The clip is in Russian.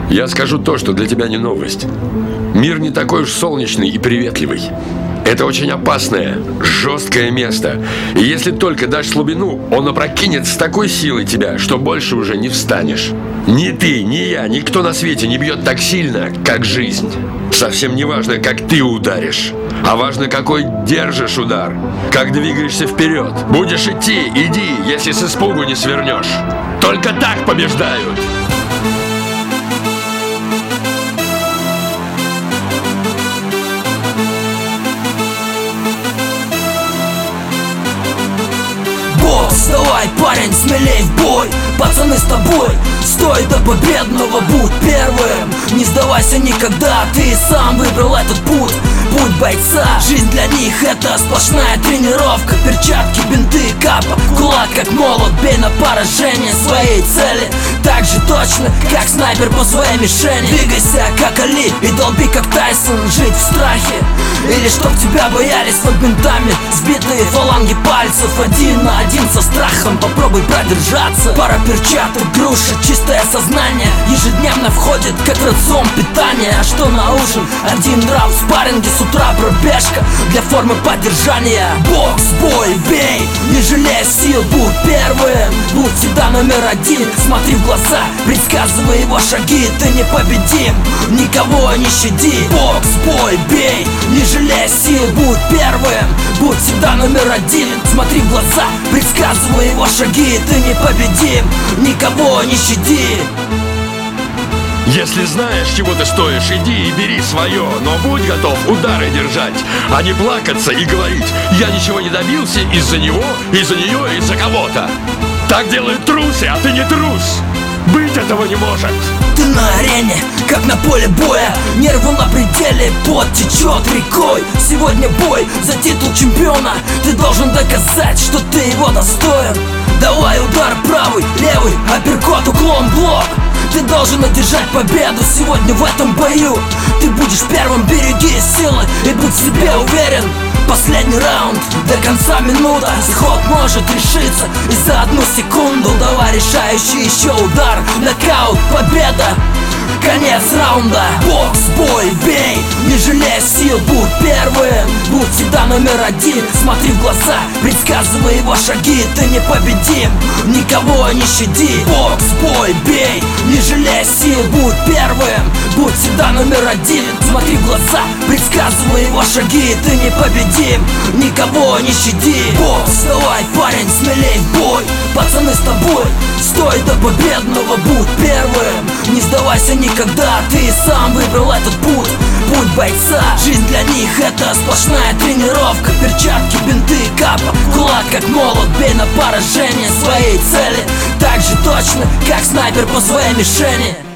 Я скажу то, что для тебя не новость. Мир не такой уж солнечный и приветливый. Это очень опасное, жесткое место. И если только дашь слабину, он опрокинет с такой силой тебя, что больше уже не встанешь. Ни ты, ни я, никто на свете не бьет так сильно, как жизнь. Совсем не важно, как ты ударишь, а важно, какой держишь удар, как двигаешься вперед. Будешь идти, иди, если с испугу не свернешь. Только так побеждают. Давай, парень, смелей в бой. Пацаны с тобой, стой до победного, будь первым. Не сдавайся никогда, ты сам выбрал этот путь. Путь бойца, жизнь для них это сплошная тренировка. Перчатки, бинты, капа, кулак как молот. Бей на поражение своей цели так же точно, как снайпер по своей мишени. Двигайся как Али и долби как Тайсон. Жить в страхе или чтоб тебя боялись под бинтами. Сбитые фаланги пальцев, 1 на 1 со страхом. Попробуй продержаться. Пара перчаток, груша, чистое сознание ежедневно входит как рацион питания. А что на ужин? 1 раунд спарринги, с утра пробежка для формы поддержания. Бокс, бой, бей, не жалея сил, будь первым. Будь всегда номер 1, смотри в глаза, предсказывай его шаги. Ты непобедим, никого не щади. Бокс, бой, бей, не жалея сил, будь первым. Будь всегда номер 1, смотри в глаза, предсказывай его шаги. Ты непобедим, никого не щади. Если знаешь, чего ты стоишь, иди и бери свое. Но будь готов удары держать, а не плакаться и говорить: я ничего не добился из-за него, из-за нее, из-за кого-то. Так делают трусы, а ты не трус. Быть этого не может. Ты на арене, как на поле боя. Нервы на пределе, пот течет рекой. Сегодня бой за титул чемпиона. Ты должен доказать, что ты его достоин. Давай удар правый, левый, апперкот, уклон, блок. Ты должен одержать победу сегодня в этом бою. Ты будешь первым, береги силы и будь в себе уверен. Последний раунд, до конца минута. Исход может решиться и за 1 секунду. Давай решающий еще удар, нокаут, победа, конец раунда. Бокс, бой, бей, не жалея сил, будь первым. Будь всегда номер 1, смотри в глаза, предсказывай его шаги. Ты непобедим, никого не щади. Бокс, бой, бей, не жалея сил, будь первым. Будь всегда номер 1, смотри в глаза, предсказывай его шаги. Ты непобедим, никого не щади. Бокс, давай, парень, смелей в бой. Пацаны с тобой, стой до победного, будь первым. Не сдавайся никогда, ты сам выбрал этот путь. Путь бойца, жизнь для них это сплошная тренировка. Перчатки, бинты, капа, кулак как молот. Бей на поражение своей цели так же точно, как снайпер по своей мишени.